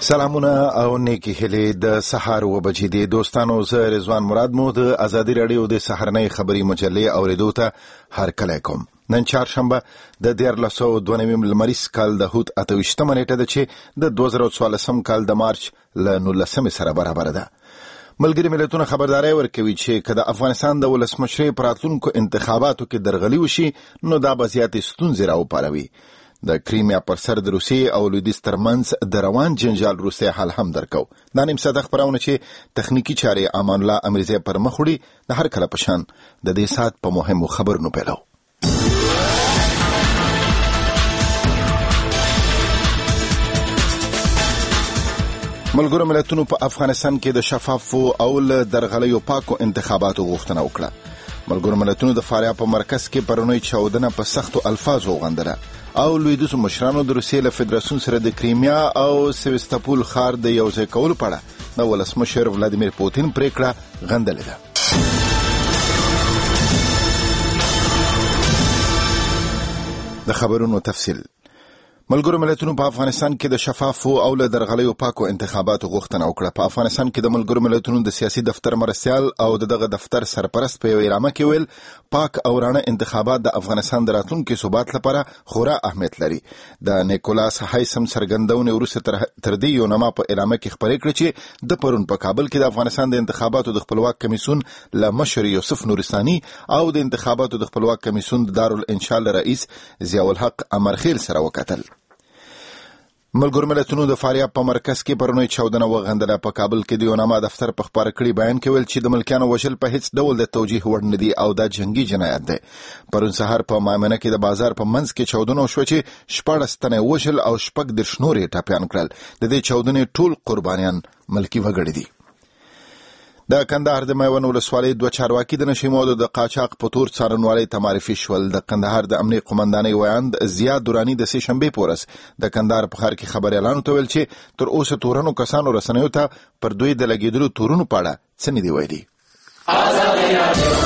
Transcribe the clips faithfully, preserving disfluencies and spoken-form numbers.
سلامونه او نیکی هیلې د سهار و بجې د دوستانو زه رضوان مراد مو د ازادي رادیو د سهارنۍ خبري مجلې اوریدو ته هرکلی کوم. نن چهارشنبه د دیارلس سوه دوه نوي لمریز کال د هوت اته ویشتمه نیټه ده چې د دوه زره څوارلسم کال د مارچ له نولسمې سره برابره ده. ملګري ملتونه خبرداري ورکوي چې که د افغانستان د ولسمشرۍ په راتلونکو انتخاباتو کې درغلي وشي نو دا به زیاتې ستونزې راوپاروي. د کریمیا پر سر د روسیې او لویدیځ ترمنځ د روان جنجال روسیې حل هم درکو. دا نیم ساعته خبرونه چې تخنیکي چارې امان الله امریزه پر مخ وړي د هر کله په شان د دې ساعت په مهمو خبرونو پیلو. ملګرو ملتونو په افغانستان کې د شفافو او له درغلیو پاکو انتخاباتو غوښتنه وکړه. ملګرو ملتونو د فاریاب په مرکز کې پرونی چاودنه په سختو الفاظو وغندله او لویدیځو مشرانو د روسیې له فدراسیون سره د کریمیا او سیوستاپول ښار د یوځای کولو په اړه د ولسمشر ولادیمیر پوتین پریکړه غندلې ده. د خبرونو تفصیل. ملګرو ملتونو په افغانستان کې د شفافو او له درغلیو پاکو انتخاباتو غوښتنه وکړه. په افغانستان کې د ملګرو ملتونو د سیاسي دفتر مرستیال او دغه دفتر سرپرست په یو اعلامیه کې ویل پاک او رانه انتخابات د افغانستان د راتلونکي ثبات لپاره خورا اهمیت لري. د نیکولاس هایسم څرګندونې وروسته تر دې یو نامه په اعلامیه کې خپرې کړې چې د پرون په کابل کې د افغانستان د انتخاباتو د خپلواک کمیسیون له مشر یوسف نورستاني او د انتخاباتو د خپلواک کمیسیون د دارالانشاء رئیس ضیاء الحق امرخیل سره وکتل. ملګرو ملتونو د فاریاب په مرکز کې پرونی چاودنه وغندله. په کابل کې د یو نامه دفتر په خپاره کړي بیان کې ویل چې د ملکیانو وژل په هیڅ ډول د توجیه وړ نه دي او دا جنگي جنایت دی. پرون سهار په مایمنه کې د بازار په منځ کې چاودنه وشوه چې شپاړس تنه وژل او شپږ دېرش نور یې ټپیان کړل. د دې چاودنې ټول قربانیان ملکي وګړي دي. د کندهار د میوند ولسوالۍ دوه چارواکي د نشي موادو د قاچاق په تور څارنوالۍ ته معرفي شول. د کندهار د امنیه قومندانۍ ویاند زیاد دوراني د سې شنبې په ورځ د کندهار په ښار کې خبریالانو ته ویل چې تر اوسه تورنو کسانو رسنیو ته پر دوی د لګېدلو تورونو په اړه څه نه دي ویلي.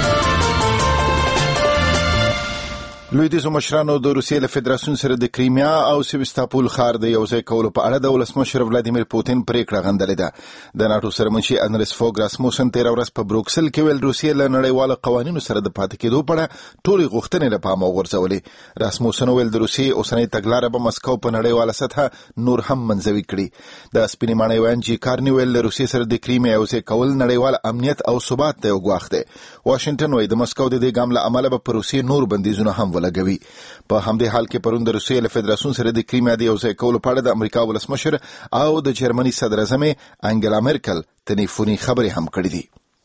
لویدیځو مشرانو د روسیې له فدراسیون سره د کریمیا او سیوستاپول ښار د یوځای کولو په اړه د ولسمشر ولادیمیر پوتین پریکړه غندلې ده. د ناټو سرمنشي انریس فوګ راسموسن تېره ورځ په بروکسل کې ویل روسیې له نړیوالو قوانینو سره د پاتې کېدو په اړه ټولې غوښتنې له پامه وغورځولې. راسموسن ویل د روسیې اوسنۍ تګلاره به مسکو په نړیواله سطحه نور هم منځوي کړي. د سپینې ماڼۍ ویانجي کارني ویل له روسیې سره د کریمیا یوځای کول نړیوال امنیت او ثبات ته یو ګواښ دی. واشنګټن وایي د مسکو د دې ګام له امله به په روسیې نور بندیزونه هم ولګوي. په همدې حال کې پرون د روسیې له فدراسیون سره د کریمیا د یوځای کولو په اړه د امریکا ولسمشر او د جرمني صدر اعظم انګلا مرکل تلیفوني خبرې هم کړې دي.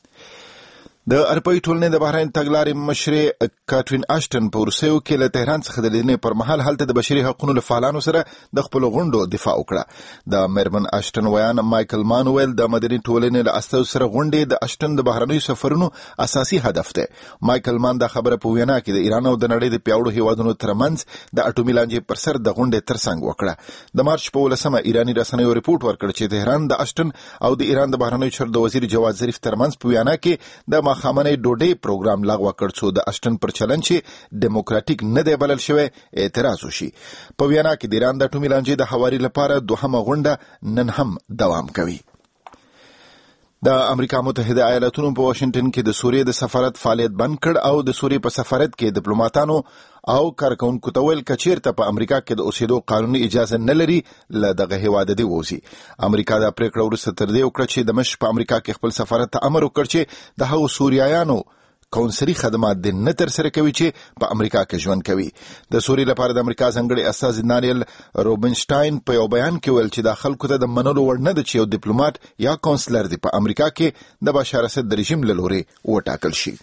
د اروپایي ټولنې د بهرین تګلارې مشرې کاترین اشټن په روسیو کې له تهران څخه د لیدنې پر مهال هلته د بشري حقوقو له فعالانو سره د خپلو غونډو دفاع وکړه. د میرمن اشټن ویان مایکل مانویل د مدني ټولنې له استازو سره غونډې د اشټن د بهرنیو سفرونو اساسي هدف دی. مایکل مان دا خبره په وینا کې د ایران او د نړۍ د پیاوړو هیوادونو ترمنځ د اټومي لانجې پر سر د غونډې ترڅنګ وکړه. د مارچ په ولسمه ایراني رسنیو ریپورت ورکړ چې تهران د اشټن او د ایران د بهرنیو چارو د وزیر جواد ظریف ترمنځ په وینا کې د ماښامنۍ ډوډۍ پروګرام لغوه کړ څو د اشټن پر چلن چې ډیموکراټیک نه دی بلل شوی اعتراض وشي. په وینا کې د ایران د اټومي لانجې د هواري لپاره دوهمه غونډه نن هم دوام کوي. د امریکا متحده ایالاتونو په واشنګټن کې د سوریې د سفارت فعالیت بند کړ او د سوریې په سفارت کې ډیپلوماټانو او کارکونکو ته ویل که چیرته په امریکا کې د اوسېدو قانوني اجازه نه لري له دغه هیواده دې ووځي. امریکا دا پریکړه وروسته تر دې وکړه چې دمشق په امریکا کې خپل سفارت ته امر وکړ چې د هغو سوریایانو کونسلي خدمات د نه ترسره کوي چې په امریکا کې ژوند کوي. د سوریې لپاره د امریکا ځانګړي استازي ناریل روبنشټاین په یو بیان کې ویل چې دا خلکو ته د منلو وړ نه ده چې یو ډیپلوماټ یا کونسلر دی په امریکا کې د بشار اسد د رژیم له لورې وټاکل شي.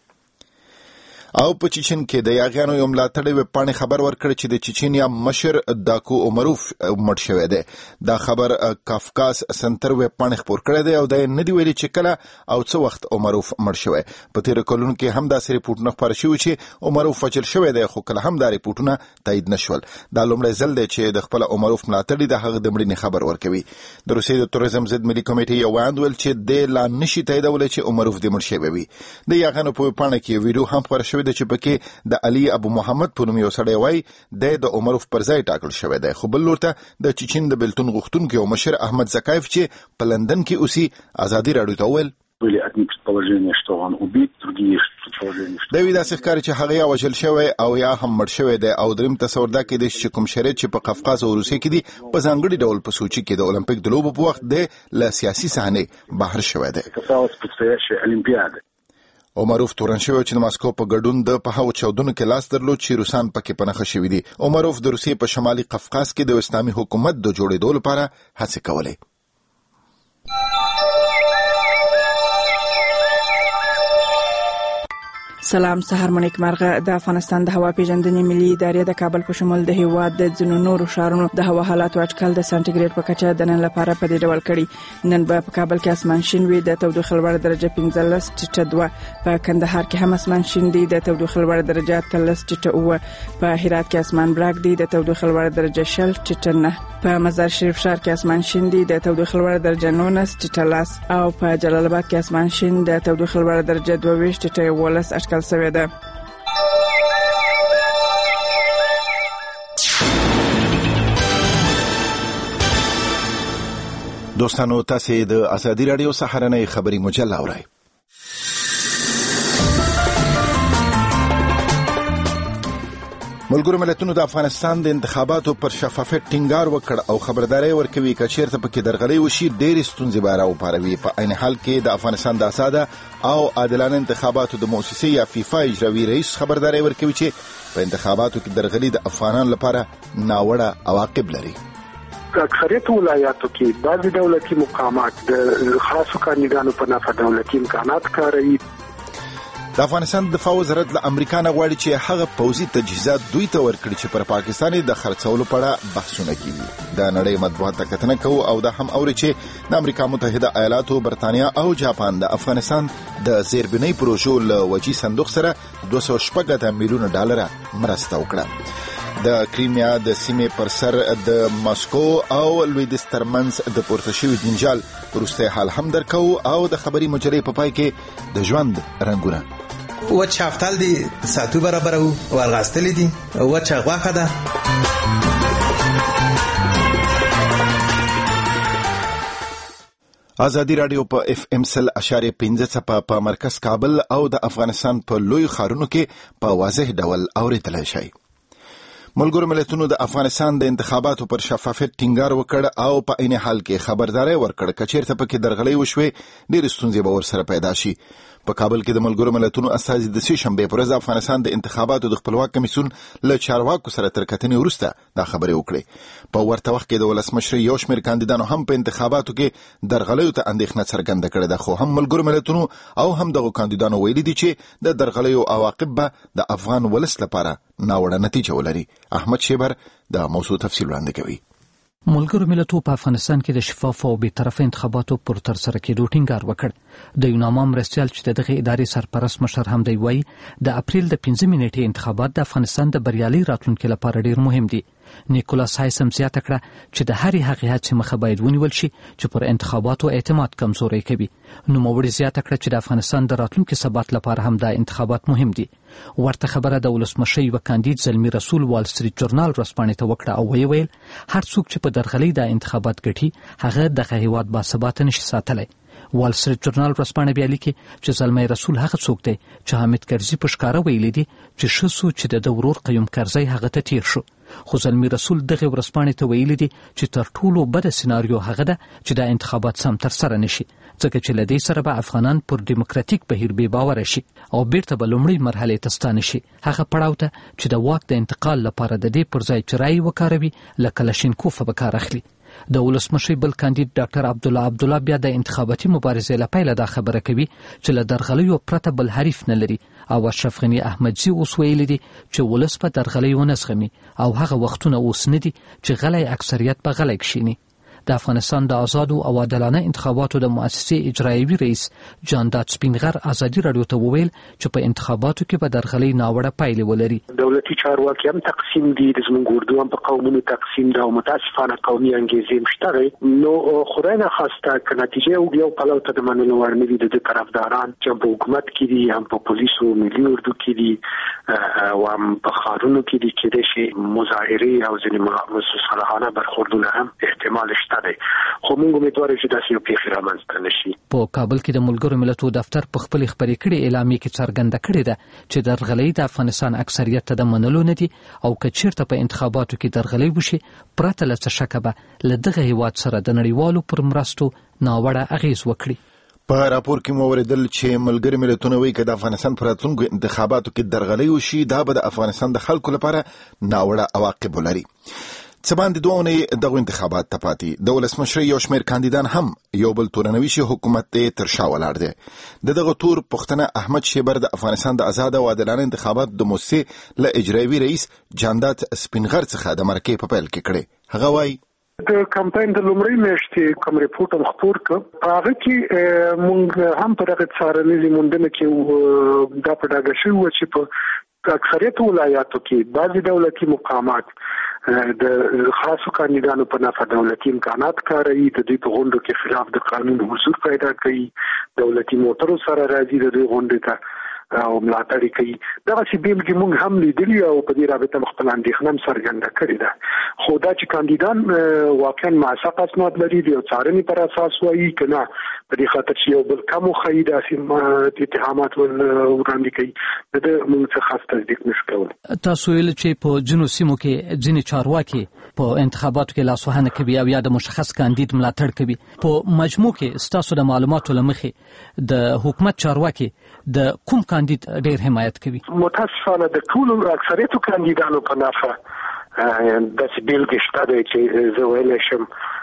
او په چچن کې د یاغیانو یو ملاتړی ویبپاڼې خبر ورکړ چې د چچنیا مشر داکو عمروف مړ شوی دی. دا خبر کافکاس سنټر ویبپاڼې خپور کړی دی او دا نه دی ویلي چې کله او څه وخت عمروف مړ شوی. په تېرو کلونو کې هم داسې ریپورټونه خپاره شوي چې عمروف وژل شوی دی خو کله هم دا ریپورټونه تایید نه شول. دا لومړی ځل دی چې د خپل عمروف ملاتړي د هغه د مړینې خبر ورکوي. د روسیې د توریزم ضد ملي کمیټې یو ویاند ویل چې دی لا نشي تاییدولی چې عمروف دې مړ شوی وي. د یاغیانو په ویبپاڼه کې ویډیو هم خپاره شوې شوې ده چې پکې د علي ابو محمد په نوم یو سړی وای د عمروف پر ځای ټاکل شوی دی. خو بل لورته د چچن د بلتون غوښتونکو او مشر احمد زکايف چې په لندن کې اوسي ازادي راډیو ته وویل были одни предположения, что он убит, другие предположения, что... دا وی داسې ښکاري چې هغه یا وژل شوی او یا هم مړ شوی دی او دریم تصور دا کېدی چې کوم شرایط چې په قفقاز او روسیې کې دي په ځانګړي ډول په سوچي کې د اولمپیک د لوبو په وخت د له سیاسي صحنې بهر شوی دی. عمروف تورن شوی چې د ماسکو په ګډون د په هغو چاودنو کې لاس درلود چې روسان پکې په نښه شوي دي. عمروف د روسیې په شمالي قفقاز کې د اسلامي حکومت د جوړېدو لپاره هڅې کولې. سلام، سهار مو نیکمرغه. د افغانستان د هوا پیژندنې ملي ادارې د کابل په شمول د هیواد د ځینو نورو ښارونو د هوا حالاتو اټکل د سانتیګریډ په کچه د نن لپاره په دې ډول کړي. نن به په کابل کې اسمان شین وي، د تودوخې لوړه درجه پنځلس ټیټه دوه. په کندهار کې هم اسمان شین دی، د تودوخې لوړه درجه اتلس ټیټه اوه. په هرات کې اسمان براق دی، د تودوخې لوړه درجه شل ټیټه نه. په مزار شریف ښار کې اسمان شین دی، د تودوخې لوړه درجه نولس ټیټه لس. او په جلال آباد کې اسمان شین، د تودوخې لوړه درجه دوه ویشت ټیټه یوولس اټکل شوې ده. دوستانو، تاسو د ازادي رادیو سهارنۍ خبري مجله اورئ. ملګرو ملتونو د افغانستان د انتخاباتو پر شفافیت ټینګار وکړ او خبرداري ورکوي چې چیرته پکې درغلي وشي ډېر ستونزې به راوپاروي. په عین حال کې د افغانستان د آزاده او عادلانه انتخاباتو د مؤسسې یا فیفا اجرایي رئیس خبرداري ورکوي چې په انتخاباتو کې درغلي د افغانانو لپاره ناوړه عواقب لري. اکثریت ولایاتو کې بعضی دولتي مقامات د خاصو کاندیدانو په نفع دولتي امکانات کاروي. د افغانستان د دفاع وزارت له امریکا نه غواړي چې هغه پوځي تجهیزات دوی ته ورکړي چې پر پاکستان د خرڅولو په اړه بحثونه کوي. د نړۍ مطبوعات ته کتنه کوي او دا هم اوري چې د امریکا متحده ایالاتو، برتانیا او جاپان د افغانستان د زیربنۍ پروژو له وجې صندوق سره دوه سوه شپږ اتیا میلیونه ډالر مرسته وکړه. د کریمیا د سیمې پر سر د ماسکو او لویدیځ ترمنځ د پورته شوي جنجال وروستی حال هم درکو او د خبري مجلې په پای کې د ژوند رنګونه و چافتل دی ساتو برابر او ورغستل دي و چغواخه ده. ازادي رادیو په اف ام سل اشاریه پنځه څپه په مرکز کابل او د افغانستان په لوی ښارونو کې په واضح ډول اوریدل شي. ملګرو ملتونو د افغانستان د انتخاباتو پر شفافیت ټینګار وکړ او په عین حال کې خبرداري ورکړ چې چیرته پکې درغلي وشوي ډېر ستونزې به ورسره پیدا شي. په کابل کې د ملګرو ملتونو استازي د سې شنبې پر ورځ افغانستان د انتخاباتو د خپلواک کمیسیون له چارواکو سره تر کتنې وروسته دا خبرې وکړې. په ورته وخت کې د ولسمشر یو شمېر کاندیدانو هم په انتخاباتو کې درغلیو ته اندېښنه څرګنده کړې ده، خو هم ملګرو ملتونو او هم دغو کاندیدانو ویلي دي چې د درغلیو عواقب به د افغان ولس لپاره ناوړه نتیجه ولري. احمد شیبر د موضوع تفصیل وړاندې کوي. ملګرو ملتونو په افغانستان کې د شفاف او بی‌طرفه انتخاباتو پر تر سره کېدو ټینګار وکړ. د یوناما مرستیال چې دغه ادارې سرپرست مشر هم دی وایي د اپریل د پنځمې نیټې انتخابات د افغانستان د بریالي راتلونکي لپاره ډیر مهم دي. نیکولاس هایسم زیاته کړه چې د هرې هغې هڅې مخه باید ونیول شي چې پر انتخاباتو اعتماد کمزوری کوي. نوموړي زیاته کړه چې د افغانستان د راتلونکي ثبات لپاره هم دا انتخابات مهم دي. ورته خبره د ولسمشر یو کاندید زلمی رسول وال سټریټ جورنال ورځپاڼې ته وکړه او ویل هر څوک چې په درغلي د انتخابات ګټي هغه د هیواد باثبات نشي ساتلی. وال سټریټ جورنال ورځپاڼه بیا لیکي چې زلمی رسول هغه څوک دی چې حامد کرزي په ښکاره ویلي دي چې ښه سو چې د ورور قیوم کرزي هغه ته تیر شو. خو زلمی رسول دغه ورځپاڼې ته ویلي دي چې تر ټولو بده سیناریو هغه ده چې د انتخابات سم تر سره نشي، ځکه چې لدې سره به افغانان پر دیموکراتیک بهیر بې باوره شي او بیرته به لومړۍ مرحلې ته ستانه شي، هغه پړاو ته چې د واک د انتقال لپاره د دې پر ځای چې رایې وکاروي له کلاشینکوف به کار اخلي. د ولسمشر بل کاندید ډاکټر عبدالله عبدالله بیا د انتخاباتي مبارزې له پیله دا خبره کوي چې له درغلیو پرته بل حریف نه لري او اشرف غني احمدزي اوس ویلي دي چې ولس په درغلۍ ونه زغمي او هغه وختونه اوس نه دي چې غلی اکثریت په غلی کښیني. د افغانستان د آزادو او عادلانه انتخاباتو د مؤسسې اجرایوي رئیس جانداد سپینغر ازادي رادیو ته وویل چې په انتخاباتو کې به درغلي ناوړه پایلې ولري. دولتي چارواکي هم تقسیم دي، د زموږ اردو هم په قومونو تقسیم ده او متاسفانه قومي انګیزې مشته. نو خدای نه خواسته که نتیجه یو پلو ته د منلو وړ نه دي، د طرفداران چې په حکومت کې دي، هم په پولیسو ملي اردو کې دي او هم په ښارونو کې دي، کېدای شي مظاهرې او ځینې مسلحانه برخوردونه هم احتمال شته دی. خو موږ امیدوار یو چې داسې یو پیښې رامنځته نه شي. په کابل کې د ملګرو ملتونو دفتر په خپلې خپرې کړې اعلامیې کې څرګنده کړې ده چې درغلۍ د افغانستان اکثریت ته د منلو نه دي او که چیرته په انتخاباتو کې درغلۍ وشي پرته له څه شکه به له دغه هیواد سره د نړیوالو پر مرستو ناوړه اغیز وکړي. په راپور کې مو اوریدل چې ملګري ملتونه وایي چې د افغانستان پر راتلونکو انتخاباتو کې درغلۍ وشي دا به د افغانستان د خلکو لپاره ناوړه عواقب ولري. څه باندې دوه اونۍ دغه انتخابات ته پاتې د ولسمشر یو شمېر کاندیدان هم یو بل تورنویشي حکومت ته تر شا ولاړ دي. د دغه تور پښتنه احمد شیبر د افغانستان د آزاد او عادلانه انتخاباتو د مؤسسې له اجرایوي رئیس جانداد سپینغر څخه د مرکې په پیل کې کړي. هغه وایي د کمپاین د لومړۍ میاشتې کوم ریپورت هم خپور کړ، هغه کې مونږ هم په دغه څارنیزې موندنه کې دا په ډاګه شوي وو چې په اکثریت ولایاتو کې بعضې دولتي مقامات د خاصو کاندیدانو په نفع دولتي امکانات کاروي، د دوی په غونډو کې خلاف د قانون حضور پیدا کوي، دولتي موټرو سره راځي د دوی غونډې ته او ملاتړ کوي. دغه چې بیلګې موږ هم لیدلي او په دې رابطه خپل اندېښنه هم څرګنده کړې ده. خو دا چې کاندیدان واقعا موثق اسناد لري د څارنې پر اساس وایي که نه، په دې خاطر چې یو بل کم وښیي داسې اتهامات وړاندې کوي، د ده موږ څه خاص تصدیق نشو کولی. تاسو ویل چې په ځینو سیمو کې ځینې چارواکي په انتخاباتو کې لاسوهنه کوي او یا د مشخص کاندید ملاتړ کوي. په مجموع کې ستاسو د معلوماتو له مخې د حکومت چارواکي د کوم کاندید ډیر حمایت کوي؟ متاسفانه د ټولو اکثریتو کاندیدانو په نفع داسې بیلګې شته دی چې زه ویلی شم،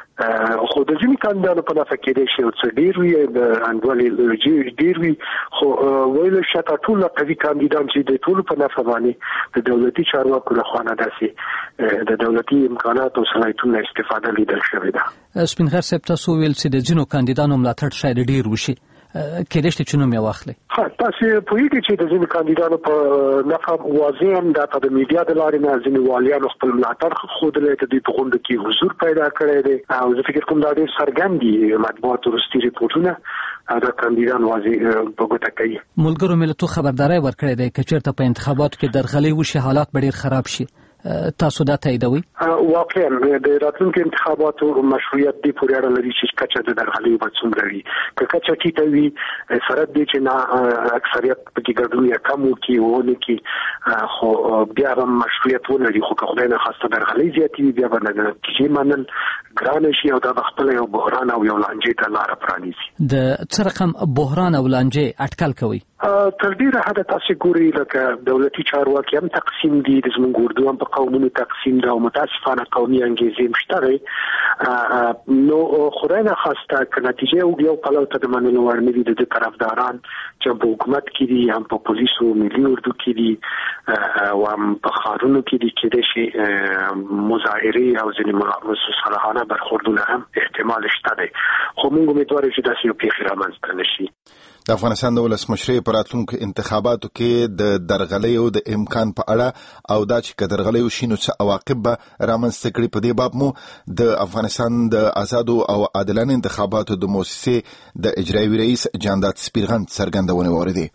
خو د ځینې کاندیدانو په نفع کېدای شي یو څه ډېر وي، د انډولې ډېر وي، خو ویلی شته ټول قوي کاندیدان چې د ټولو په نفع باندې د دولتي چارواکو لخوا نه داسې د دولتي امکاناتو او صلاحیتونو استفاده لیدل شوې ده. سپینغر صاحب تاسو ویل چې د ځینو کاندیدانو ملاتړ شاید ډېر وشي، کېدای شي چې نوم یې واخلي. ها تاسو پوهیږئ چې د ځینو کاندیدانو په نفع واضح هم دا په د میډیا د لارې نه ځینې والیانو خپل ملاتړ ښودلی د دوی په غونډو کې حضور پیدا کړی دی او زه فکر کوم دا ډېر څرګند دي مطبوعاتو وروستي ریپورټونه دا کاندیدان واضح په ګوته کوي. ملګرو ملتونو خبرداری ورکړی دی که چېرته په انتخاباتو کې درغلۍ وشي حالات به ډېر خراب شي. تاسو دا تاییدوئ؟ واقعا د راتلونکو انتخاباتو مشروعیت دې پورې اړه لري چې کچه د درغلیو به څومره وي. که کچه ټیټه وي سره دې چې نه اکثریت پکې ګډون یا کم وکړي ونه کړي، خو بیا هم مشروعیت ولري. خو که خدای ناخواسته درغلۍ زیاتې وي بیا به د نتیجې منل ګرانه شي او دا به خپله یو بحران او یو لانجې ته لاره پرانیزي. د څه رقم بحران او لانجې اټکل کوئ؟ تر ډیره حده تاسو ګورئ لکه دولتي چارواکي هم تقسیم دي، د زموږ اردو هم په قومونو تقسیم ده او متاسفانه قومي انګیزې مشته دی. نو خدای ناخواسته که نتیجه یو پلو ته د منلو وړ نه دي، د ده طرفداران چې په حکومت کې دي، هم په پولیسو ملي اردو کې دي او هم په ښارونو کې دي، کېدای شي مظاهرې او ځینې مسلحانه برخوردونه هم احتمال شته دی. خو موږ امیدوار یو چې داسې یو پیښې رامنځته نه شي. د افغانستان د ولسمشرۍ په راتلونکو انتخاباتو کې د درغلیو د امکان په اړه او دا چې که درغلۍ وشي نو څه عواقب به رامنځته کړي، په دې باب مو د افغانستان د آزادو او عادلانه انتخاباتو د مؤسسې د اجرایوي رئیس جانداد سپینغر څرګندونې واورېدې.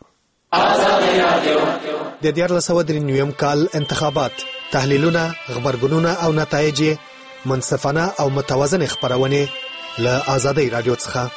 د دیارلس سوه درې نویم کال انتخابات، تحلیلونه، غبرګونونه او نتایج منصفانه او متوازنې خپرونې له آزادۍ رادیو څخه.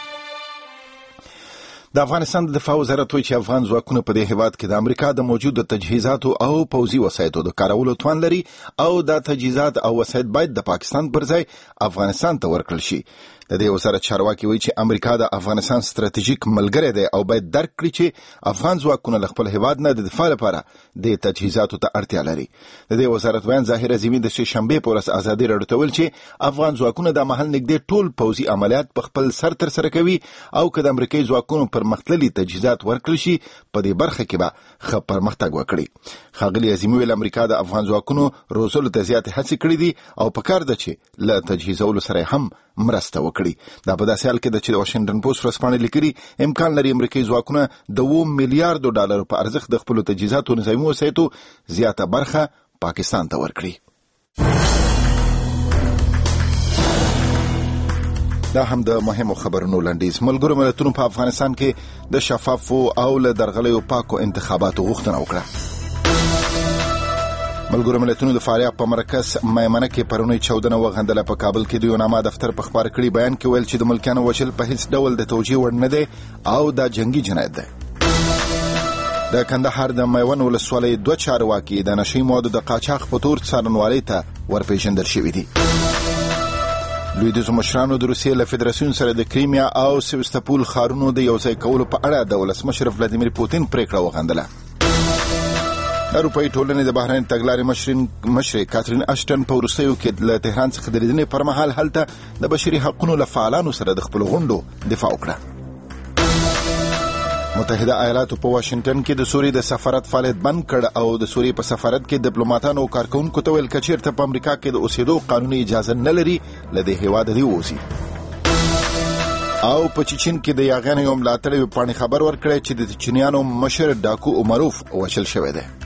د افغانستان د دفاع وزارت وایي چې افغان ځواکونه په دې هیواد کې د امریکا د موجودو تجهیزاتو او پوځي وسایطو د کارولو توان لري او دا تجهیزات او وسایط باید د پاکستان پر ځای افغانستان ته ورکړل شي. د دې وزارت چارواکي وایي چې امریکا د افغانستان ستراتیژیک ملګری دی او باید درک کړي چې افغان ځواکونه له خپل هیواد نه د دفاع لپاره د تجهیزاتو ته اړتیا لري. د دې وزارت بیان ظاهر عظیمي د سه شنبې په ورځ ازادي راډیو ته ویل چې افغان ځواکونه د مهال نږدې ټول پوځي عملیات په خپل سر تر سره کوي او که د امریکایي ځواکونو پرمختللي تجهیزات ورکړل شي په دې برخه کې به ښه پرمختګ وکړي. ښاغلي عظیمي ویل امریکا د افغان ځواکونو روزلو ته زیاتې هڅې کړې دي او پکار ده چې له تجهیزولو سره هم مرسته وکړي. دا په داسې حال کې ده چې د واشنګټن پوسټ ورځپاڼې لیکلي امکان لري امریکایي ځواکونه د اووه میلیارډو ډالرو په ارزښت د خپلو تجهیزاتو نظامي وسایطو زیاته برخه پاکستان ته ورکړي. دا هم د مهمو خبرونو لنډیز. ملګرو ملتونو په افغانستان کې د شفافو او له درغلیو پاکو انتخاباتو غوښتنه وکړه. ملګرو ملتونو د فاریاب په مرکز میمنه کې پرونی چودنه وغندله. په کابل کې د یوناما دفتر په خبر کړي بیان کې ویل چې د ملکیانو وژل په هیڅ ډول د توجیه وړ نه دی او دا جنگي جنایت دی. د کندهار د میوند ولسوالۍ دوه چارواکي د نشي موادو د قاچاق په تور څارنوالۍ ته ورپېژندل شوي دي. لویدیځو مشرانو د روسیې له فدراسیون سره د کریمیا او سیوستاپول ښارونو د یوځای کولو په اړه د ولسمشر ولادیمیر پوتین پریکړه وغندله. اروپایي ټولنې د بهرنۍ تګلارې مشرې کاترین اشټن په وروستیو کې له تهران څخه د لیدنې پر مهال هلته د بشري حقونو له فعالانو سره د خپلو غونډو دفاع وکړه. متحده ایالاتو په واشنګټن کې د سوریې د سفارت فعالیت بند کړ او د سوریې په سفارت کې ډیپلوماټانو او کارکونکو ته ویل چې چیرته په امریکا کې د اوسېدو قانوني اجازه نه لري له دې هېواده دې ووځي. او په چچن کې د یاغیانو یو ملاتړی پاڼې خبر ورکړی چې د چچنیانو مشر ډاکو عمروف وژل شوی دی.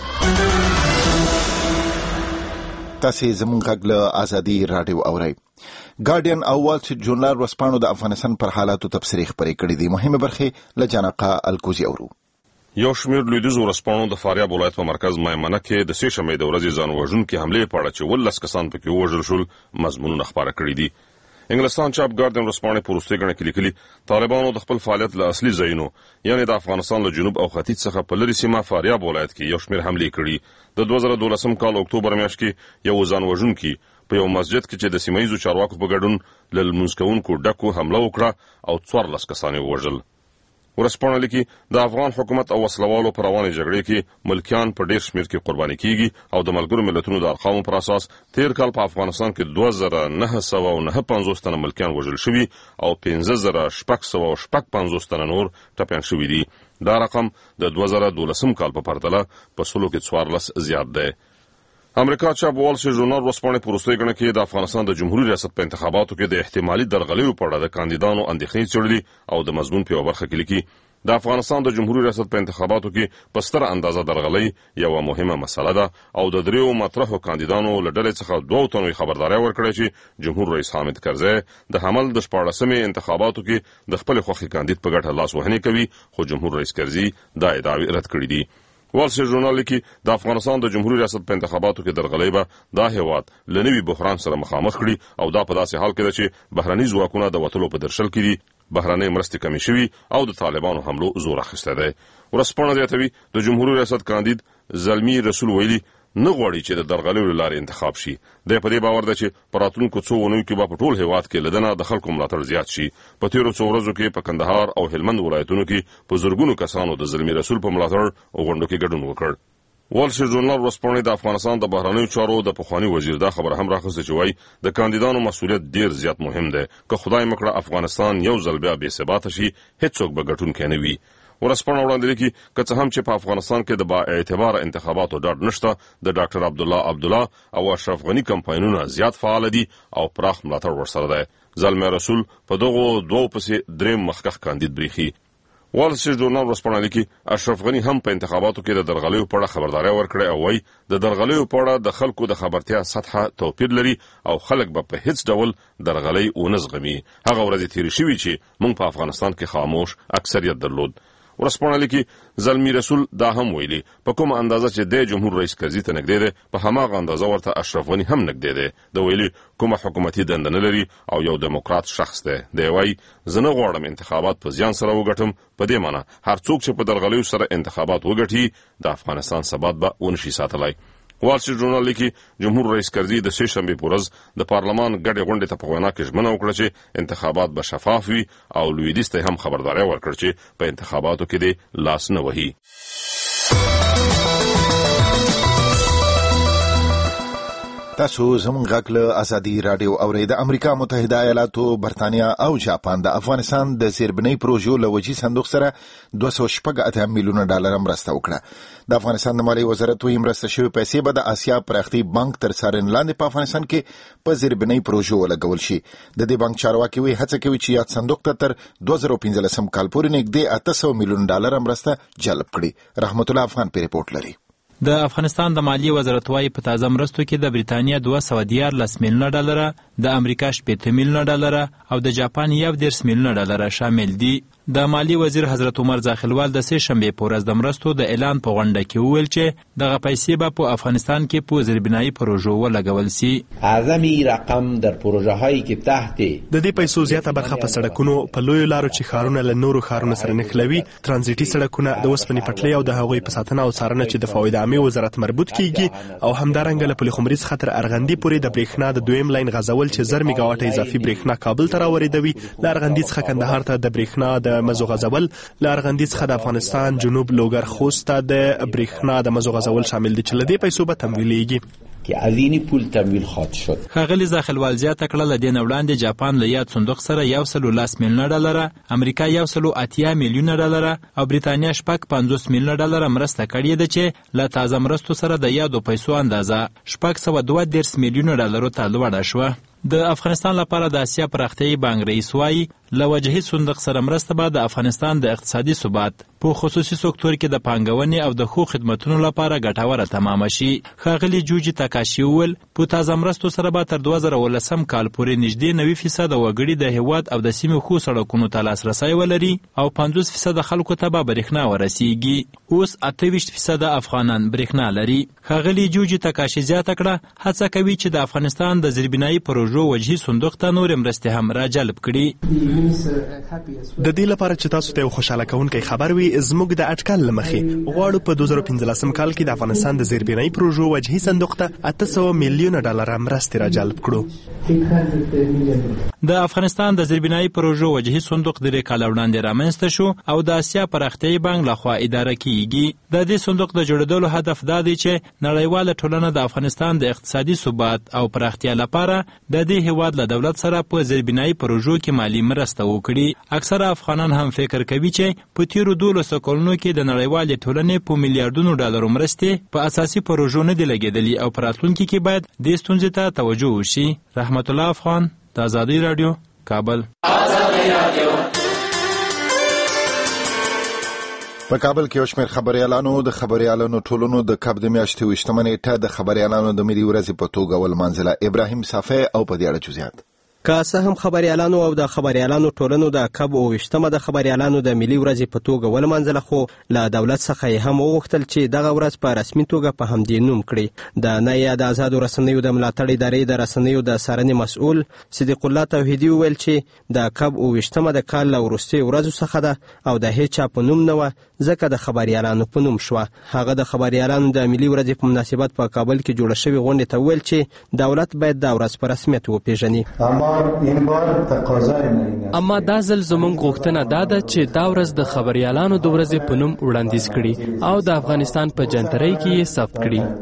تاسې زموږ غږ له ازادي راډیو اورئ. ګارډین او وال سټریټ جورنال ورځپاڼو د افغانستان پر حالاتو تبصرې خپرې کړې دي. مهمه برخې له جانقه الکوزي اورو. یو شمېر لویدیځو ورځپاڼو د فاریاب ولایت په مرکز میمنه کې د سې شنبې د ورځې ځان وژونکي حملې په اړه چې ولس کسان پکې ووژل شول مضمونونه خپاره کړي دي. انګلستان چاپ ګارډین ورځپاڼې په وروستۍ ګڼه کې لیکلي طالبانو د خپل فعالیت له اصلي ځایونو یعنې د افغانستان له جنوب او ختیځ څخه په لرې سیمه فاریاب ولایت کې یو شمېر حملې کړي. د دوه زره دولسم کال اکتوبر میاشت کې یو ځان وژونکي په یو مسجد کې چې د سیمه ییزو چارواکو په ګډون له لمونځ کوونکو ډکو حمله وکړه او څوارلس کسان یې ووژل. ورځپاڼه لیکي د افغان حکومت او وسلوالو په روانې جګړې کې ملکیان په ډیر شمېر کې قرباني کیږي او د ملګرو ملتونو د ارقامو پر اساس تیر کال په افغانستان کې دوه زره نه سوه او نهه پنځوس تنه ملکیان وژل شوي او پنځه زره شپږ سوه او شپږ پنځوس تنه نور ټپیان شوي دي. دا رقم د دوه زره دولسم کال په پرتله په سلو کې څوارلس زیات دی. امریکا چاپ وال سټریټ جورنال ورځپاڼې په وروستۍ ګڼه کې د افغانستان د جمهوري ریاست په انتخاباتو کې د احتمالي درغلیو په اړه د کاندیدانو اندېښنې څېړلي او د مضمون په یوه برخه کې لیکي د افغانستان د جمهوري ریاست په انتخاباتو کې په ستره اندازه درغلۍ یوه مهمه مسله ده او د دریو مطرحو کاندیدانو له ډلې څخه دوو تنو خبرداری ورکړی چې جمهور رئیس حامد کرزی د حمل د شپاړسمې انتخاباتو کې د خپل خوښې کاندید په ګټه لاس وهنې کوي خو جمهور رئیس کرزی دا ادعاوې رد کړي دي. وال سټریټ جورنال لیکي د افغانستان د جمهوري ریاست په انتخاباتو کې درغلۍ به دا هیواد له نوي بحران سره مخامخ کړي او دا په داسې حال کې ده چې بهرني ځواکونه د وتلو په درشل کې دي، بهرنۍ مرستې کمې شوي او د طالبانو حملو زور اخیستی دی. ورځپاڼه زیاتوي د جمهوري ریاست کاندید زلمي رسول ویلي نه غواړي چې د درغلیو له لارې انتخاب شي. دی په دې باور ده چې په راتلونکو څو اونیو کې به په ټول هیواد کې له ده نه د خلکو ملاتړ زیات شي. په تېرو څو ورځو کې په کندهار او هلمند ولایتونو کې په زرګونو کسانو د زلمي رسول په ملاتړ غونډو کې ګډون وکړ. وال سټریټ جورنال ورځپاڼې د افغانستان د بهرنیو چارو د پخواني وزیر دا خبره هم راخسته چې وایي د کاندیدانو مسؤلیت ډیر زیات مهم دی. که خدای مکړه افغانستان یو ځل بیا بې ثباته شي هیڅوک به ګټونکی نه وي. ورځپاڼه وړاندې لیکي که څه هم چې په افغانستان کې د با اعتباره انتخاباتو ډاډ نشته، د ډاکټر عبدالله عبدالله او اشرف غني کمپاینونه زیات فعال دي او پراخ ملاتړ ورسره دی. زلمی رسول په دغو دوو پسې دریم مخکښ کاندید بریښي. وال سټریټ جورنال ورځپاڼه لیکي اشرف غني هم په انتخاباتو کې د درغلیو په اړه خبرداری ورکړی او وایي د درغلیو په اړه د خلکو د خبرتیا سطحه توپیر لري او خلک به په هیڅ ډول درغلی ونه زغمي. هغه ورځې تېرې شوي چې موږ په افغانستان کې خاموش اکثریت درلود. ورځپاڼه لیکي زلمی رسول دا هم ویلي په کومه اندازه چې د جمهور رئیس کرزي ته نږدې دی په هماغه اندازه ورته اشرف غني هم نږدې دی. د ویلي کومه حکومتي دنده نه لري او یو دیموکرات شخص دی. دی وایي زه نه غواړم انتخابات په زیان سره وګټم، په دې معنی هر څوک چې په درغلیو سره انتخابات وګټي د افغانستان ثبات به ونشي ساتلی. وال سټریټ جورنال لیکي جمهور رئیس کرزي د سې شنبې په ورځ د پارلمان ګډې غونډې ته په وینا کې ژمنه وکړه چې انتخابات به شفاف وي او لویدیځ ته هم خبرداری ورکړ چې په انتخاباتو کې دې لاس نه وهي. تاسو زموږ غږ له ازادي رادیو اورئ. د امریکا متحده ایالاتو، برتانیا او جاپان د افغانستان د زیربنۍ پروژو له وجې صندوق سره دوه سوه شپږ اتیا میلیونه ډالر مرسته وکړه. د افغانستان د مالیې وزارت وایي مرسته شوې پیسې به د اسیا پراختي بانک تر څارنې لاندې په افغانستان کې په زیربنۍ پروژو ولګول شي. د دې بانک چارواکي وایي هڅه کوي چې یاد صندوق ته تر دوه زره پنځلسم کال پورې نږدې اته سوه میلیون ډالر مرسته جلب کړي. رحمت الله افغان په ریپورت لري. د افغانستان د مالیې وزارت وايي په تازه مرستو کې د بریتانیا دوه سوه دیارلس میلیونه ډالره، د امریکا شپېته میلیونه ډالره او د جاپان یو دېرش میلیونه ډالره شامل دي. د مالیې وزیر حضرت عمر زاخیلوال د سه شنبې په ورځ د مرستو د اعلان په غونډه کې وویل چې دغه پیسې به په افغانستان کې په زیربنایي پروژو ولګول شي. اعظمي رقم در پروژه هایی که تحت د دې پیسو زیاته برخه په سړکونو، په لویو لارو چې ښارونه له نورو ښارونو سره نښلوي، ترانزیټي سړکونه، د اوسپنې پټلۍ او د هغوی په ساتنه او څارنه چې د فواید عامې وزارت مربوط کیږي، او همدارنګه له پل خمریز خطر ارغندی پورې د برېښنا د دویم لاین غځول چې زر میگا واټه اضافي برېښنا کابل ته راوړېدوي، له ارغندي څخه کندهار ته د برېښنا د مزو غځول، له ارغندي څخه د افغانستان جنوب لوګر خوست ته د برېښنا د مزو غځول شامل دي چې له دې پیسو به تمویلېږي. که از این پول تمویل خواهد شد. ښاغلي زاخیلوال زیاته کړه له دې نه وړاندې جاپان له یاد صندوق سره یو سل لس میلیونه ډالره، امریکا یو سل اتیا میلیونه ډالره او بریتانیا شپږ پنځوس میلیونه ډالره مرسته کړې ده چې له تازه مرستو سره د یادو پیسو اندازه شپږ سوه دوه دېرش میلیونه ډالرو ته لوړه شوه. د افغانستان لپاره د اسیا پراختیایي بانک رئیس وایي له وجهي صندوق سره مرسته به د افغانستان د اقتصادي ثبات په خصوصي سکتور کې د پانګونې او د ښو خدمتونو لپاره ګټوره تمامه شي. ښاغلي جوجي تاکاشي وویل په تازه مرستو سره به تر دوه زره اوولسم کال پورې نږدې نوي فیصده وګړي د هیواد او د سیمې ښو سړکونو ته لاسرسی ولري او پنځوس فیصده خلکو ته به برېښنا ورسیږي. اوس اته ویشت فیصده افغانان برېښنا لري. ښاغلي جوجي تاکاشي زیاته کړه هڅه کوي چې د افغانستان د زیربنایي پروژو وجهي صندوق ته نورې مرستې هم راجلب کړي. د دې لپاره چې تاسو ته یو خوشاله کوونکی خبر وي، زموږ د اټکل له مخې غواړو په دوه زره پنځلسم کال کې د افغانستان د زیربنایي پروژو وجهي صندوق ته اته سوه میلیونه ډالره مرستې راجلب کړو. د افغانستان د زیربنایي پروژو وجهي صندوق درې کاله وړاندې رامنځته شو او د اسیا پراختیایي بانک لخوا اداره کیږي. د دې صندوق د جوړېدلو هدف دا دی چې نړیواله ټولنه د افغانستان د اقتصادي ثبات او پراختیا لپاره د دې هیواد له دولت سره په زیربنایي پروژو کې مالی مرسته وکړي. اکثره افغانان هم فکر کوي چې په تیرو دولسو کلونو کې د نړیوالې ټولنې په میلیارډونو ډالرو مرستې په اساسي پروژو نه دي لګېدلي او په راتلونکي کې باید دې ستونزې ته توجه وشي. رحمت الله افغان، د ازادي رادیو، کابل. په کابل کې یو شمېر خبریالانو د خبریالانو ټولنو د کب د میاشتې ویشتمه نیټه د خبریالانو د ملي ورځې په توګه ولمانځله. ابراهیم صافی او په دې اړه جزئیات. که څه هم خبریالانو او د خبریالانو ټولنو د کب او ویشتمه د خبریالانو د ملي ورځې په توګه ولمانځله، خو له دولت څخه یې هم وغوښتل چې دغه ورځ په رسمي توګه په همدې نوم کړي. د نه د آزادو رسنیو د ملاتړ ادارې د رسنیو د څارنې مسؤل صدیق الله توحیدي وویل چې د کب او ویشتمه د کال له وروستیو ورځو څخه ده او د هیچا په نوم نه وه، ځکه د خبریالانو په نوم شوه. هغه د خبریالانو د ملي ورځې په مناسبت په کابل کې جوړه شوې غونډې ته وویل چې دولت باید دا ورځ په رسمیت وپیژني. اما دا ځل زموږ غوښتنه دا ده چې دا ورځ د خبریالانو د ورځې په نوم وړاندیز کړي او د افغانستان په جنترۍ کې یې ثبت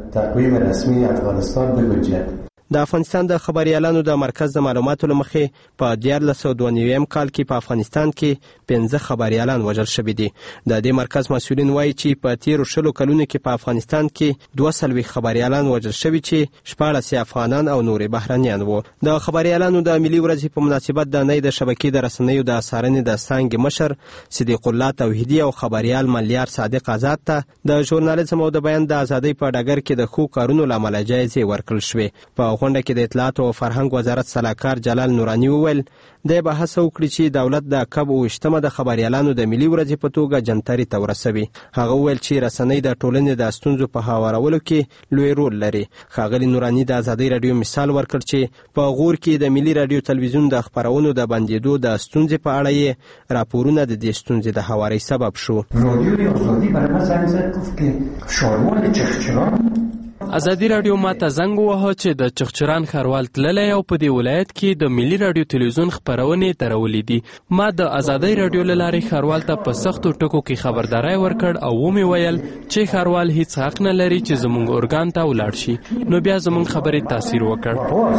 کړي. د افغانستان د خبریالانو د مرکز د معلوماتو له مخې په دیارلس سوه دوه نویم کال کې په افغانستان کې پنځه خبریالان وژل شوي دي. د دې مرکز مسؤلین وایي چې په تیرو شلو کلونو کې په افغانستان کې دوه څلوېښت خبریالان وژل شوي چې شپاړس یې افغانان او نورې بهرنیان وو. د خبریالانو د ملي ورځې په مناسبت د نی د شبکې د رسنیو د څارنې د څانګې مشر صدیق الله توحیدي او خبریال ملیار صادق آزاد ته د ژورنالیزم او د بیان د ازادۍ په ډګر کې د ښو کارونو له امله جایزې ورکړل شوې. په غونډه کې د اطلاعات او فرهنګ وزارت سلاکار جلال نورانی وویل دی به هڅه وکړي چې دولت د کب او ویشتمه د خبریالانو د ملي ورځې په توګه جنتري ته ورسوي. هغه وویل چې رسنۍ د ټولنې د ستونزو په هوارولو کې لوی رول لري. ښاغلي نورانی د ازادۍ رادیو مثال ورکړ چې په غور کې د ملي رادیو تلویزیون د خپرونو د بندېدو د ستونزې په اړه یې راپورونه د دې ستونزې د هوارۍ سبب شو. ازادي رادیو ماته زنګ ووهه چې د چغچران ښاروال تللی او په دې ولایت کې د ملي رادیو تلویزیون خپرونې درولې دي. ما د ازادي رادیو له لارې ښاروال ته په سختو ټکو کې خبرداری ورکړ او ومې ویل چې ښاروال هیڅ حق نه لري چې زموږ ارګان ته ولاړ شي. نو بیا زموږ خبرې تاثیر وکړ.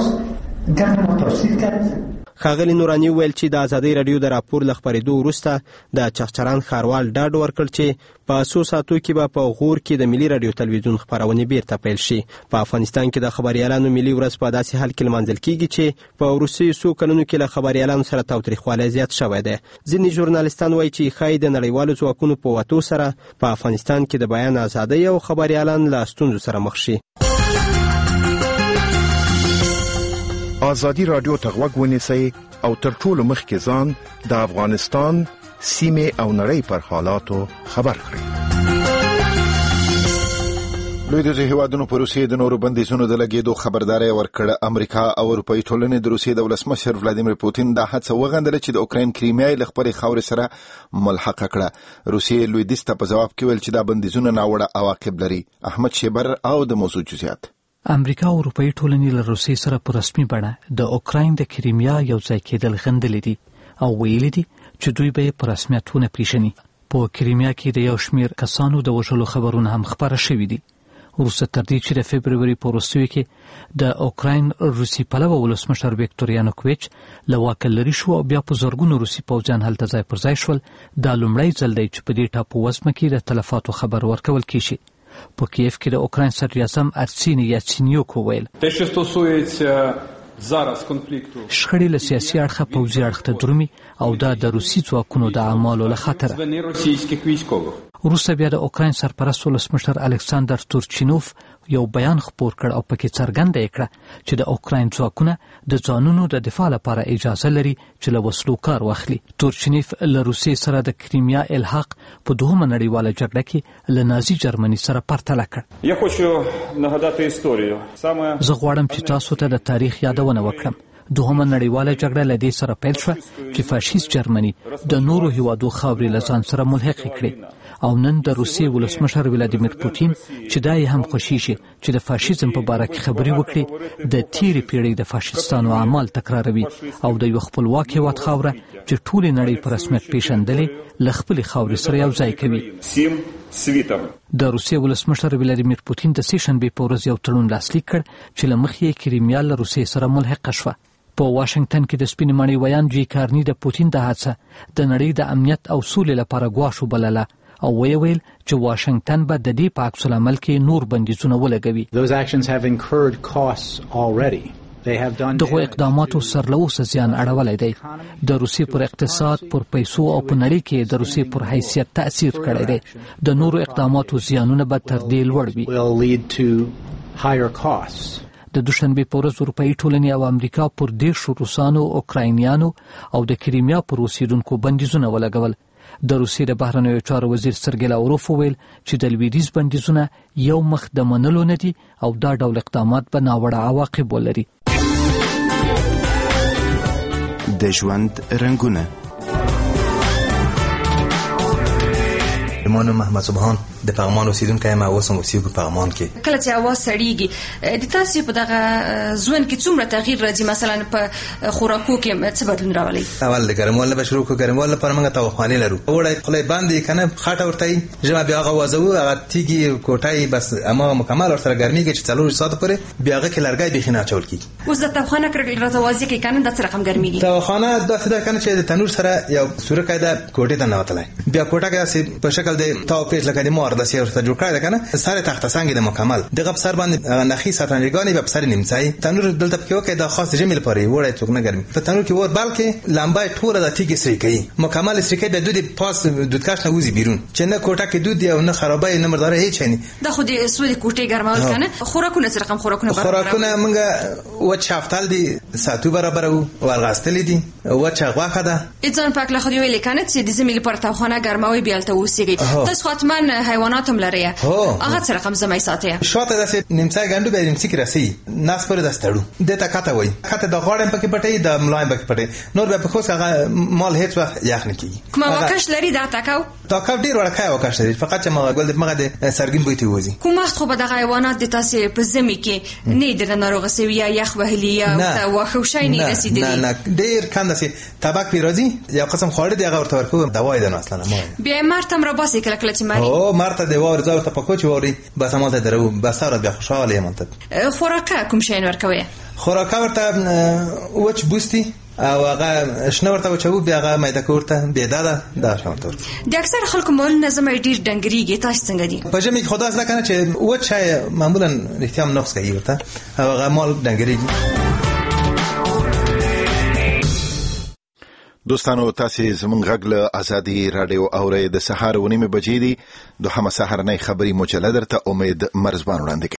ښاغلي نوراني ویل چې د ازادي رادیو د راپور له خپرېدو وروسته د چغچران ښاروال ډاډ ورکړ چې په څو ساعتو کې به په غور کې د ملي رادیو تلویزیون خپرونې بیرته پیل شي. په افغانستان کې د خبریالانو ملي ورځ په داسې حال کې لمانځل کیږي چې په وروستیو څو کلونو کې له خبریالانو سره تاوتریخوالی زیات شوی دی. ځینې ژورنالستان وایي چې ښایي د نړیوالو ځواکونو په وتو سره په افغانستان کې د بیان ازادۍ او خبریالان له ستونزو سره مخ شي. ازادي رادیو ته غوږ ونیسئ او تر ټولو مخکې ځان د افغانستان سیمې او نړۍ پر حالاتو خبر کړئ. لویدیځو هیوادونو په روسیې د نورو بندیزونو د لګېدو خبرداری ورکړه. امریکا او اروپایي ټولنې د روسیې د ولسمشر ولادیمیر پوتین دا هڅه وغندله چې د اوکراین کریمیا یې له خپلې خاورې سره ملحقه کړه. روسیې لویدیځ ته په ځواب کې ویل چې دا بندیزونه ناوړه عواقب لري. احمد شیبر او د موضوع جزئیات. امریکا او اروپایي ټولنې له روسیې سره په رسمي بڼه د اوکراین د کریمیا یو ځای کېدل غندلې دي او ویلي دي چې دوی به په رسمیت ونه پیژني. په کریمیا کې د یو شمېر کسانو د وژلو خبرونه هم خپاره شوي دي. وروسته تر دې چې د فبروري په وروستیو کې د اوکراین روسي پلوه ولسمشر ویکتور یانوکویچ له واکه لرې شو او بیا په زرګونو روسي پوځیان هلته ځای پر ځای شول، دا لومړی ځل دی چې په دې ټاپووزمه کې د تلفاتو خبر ورکول کیږي. په کیف کې د اوکراین صدراعظم ارسینی یاتسینیوک وویل شخړې له سیاسي اړخه پوځي اړخ ته درومي او دا د روسي ځواکونو د اعمالو له خطره. وروسته بیا د اوکراین سرپرست ولسمشر الکساندر تورچینوف یو بیان خپور کړ او پکې څرګنده یې کړه چې د اوکراین ځواکونه د ځانونو د دفاع لپاره اجازه لري چې له وسلو کار واخلي. تورچینوف له روسیې سره د کریمیا الحاق په دوهمه نړیواله جګړه کې له نازي جرمني سره پرتله کړ. زه غواړم چې تاسو ته د تاریخ یادونه وکړم. دوهمه نړیواله جګړه له دې سره پیل شوه چې فاشیست جرمني د نورو هیوادو خاورې له ځان سره ملحق کړي او نن د روسیې ولسمشر ولادیمیر پوتین چې دا یې هم خوښیږي چې د فاشیزم په باره کې خبرې وکړي د تیرې پیړۍ د فاشیستانو اعمال تکراروي او د یو خپلواک هیواد خاوره چې ټولې نړۍ په رسمیت پیژندلې له خپلې خاورې سره یو ځای کوي. د روسیې ولسمشر ولادیمیر پوتین د سې شنبې په ورځ یو تړون لاسلیک کړ چې له مخې یې کریمیا له روسیې سره ملحقه شوه. په واشنگټن کې د سپینې ماڼۍ ویان جی کارني د پوتین د هڅه د نړۍ د امنیت او سولې لپاره ګواښ وبلله او ویې ویل چې واشنگټن به د دې په عکس العمل کې نور بندیزونه ولګوي. دغه اقداماتو سر له اوسه زیان اړولی دی. د روسیې پر اقتصاد، پر پیسو او په نړۍ کې د روسیې پر حیثیت تأثیر کړی دی. د نورو اقداماتو زیانونه به تر دې لوړ وي. د دوشنبې په ورځ اروپایي ټولنې او امریکا پر دېرشو روسانو، اوکراینیانو او د کریمیا پر اوسیدونکو بندیزونه ولګول. د روسیې د بهرنیو چارو وزیر سرګی لاوروف وویل چې د لویدیځ بندیزونه یو مخ د منلو نه دي او دا ډول اقدامات به ناوړه عواقب ولري. د ژوند رنګونه. ما نوم محمد سبحان د پغمان اوسیدونکی یم او اوس هم اوسېږو په پغمان کې. کله چې هوا سړیږي د تاسو په دغه ژوند کې څومره تغییر راځي؟ مثلا په خوراکو کې څه بدلون راولي؟ اول د ګرموالي به شروع کړو. ګرموالي لپاره موږ تاوخواني لرو. وړی خولۍ باندې که نه خټه ورته وي، ژمه بیا هغه وازوو، هغه تیږي کوټه بس اما مکمل ورسره ګرمېږي چې څلور ساعته پورې بیا هغه کې لرګی بیخي نه اچول کېږي. اوس د تاوخانه راته واضح کړئ که نه دا څه رقم ګرمېږي؟ تاوخانه داسې ده که نه چې د تنور سره یو سورکی ده کوټې ته ننوتلی، بیا کوټه کې داسې په شکل د تاو پیچ لکه د مار داسې ورته جوړ کړی ده که نه، سر تخته سنګ د مکمل دغه په سر باندې نخي ساتنجګانې به په سر نیمڅی تنور دلته پکې وکړئ. دا خاص د ژمي لپاره یې وړی څوک نه ګرمي. په تنور کې اور بل کې لمبه یې ټوله د تیږې سرې کوي، مکمل سرې کوي، بیا دود یې پاس دودکش نه وځي بیرون چې نه کوټه کې دود او نه خرابه نه مرداره هېڅ شی نه. دا خو د سولې کوټې ګرمول که نه. خوراکونه څه رقم خوراکونه برابروي؟ خوراکونه موږ وچ شفتل دي، ساتو برابروو، ورغستلې دي، وچه غوښه ده. ځان پاک له خو دې ویلې که نه چې د ژمي لپاره تاوخانه ګرموئ بیا هلته اوسېږئ. تاسو خاطمن حیوانات هم لري هغه څه رقم زمای ساتي شاته داسې نیمڅای ګندو به نیمڅی کې راسي ناس پر دستړو دته کاته وای کاته د غاړم پکې پټي د ملایم پکې پټي نور به په خوښ هغه مال هیڅ وخت یخ نه کیږي کوم واکش لري دا تاکاو تاکاو ډیر ورکه واکش لري فقط چې ما ګل د مغه د سرګین بوتي وځي کوم وخت خو به د حیوانات د تاسو په زمي کې نه د ناروغ سوي یا یخ وهلی یا واخوشای نه رسیدلی نه نه ډیر کم دسي تباک پیروزي یا قسم خوري دی هغه ورته ورکو دواي ده اصلا ما بیا مرتم را باسي کله کله چې مری او مرته دی ور زاو ته پکوچ ووري بس مالته درو بس سره بیا خوشاله منته خوراکه کوم شي ورکوي خوراکه ورته وچ بوستي او هغه شنو ورته وچو بیا هغه مېده کوړه بيداده دا شاوتور د اکثر خلکو مول نظم ډیر ډنګريږي تاسو څنګه دي په جمع خدا زده کنه چې وچ معمولا احتیام نقص کوي ورته او هغه مال ډنګريږي. دوستانو تاسو زمونږ غږ له ازادي رادیو اورئ د سهار ونیمه بجې دي دوهمه سهارنۍ خبري مجله درته امید مرزبان وړاندې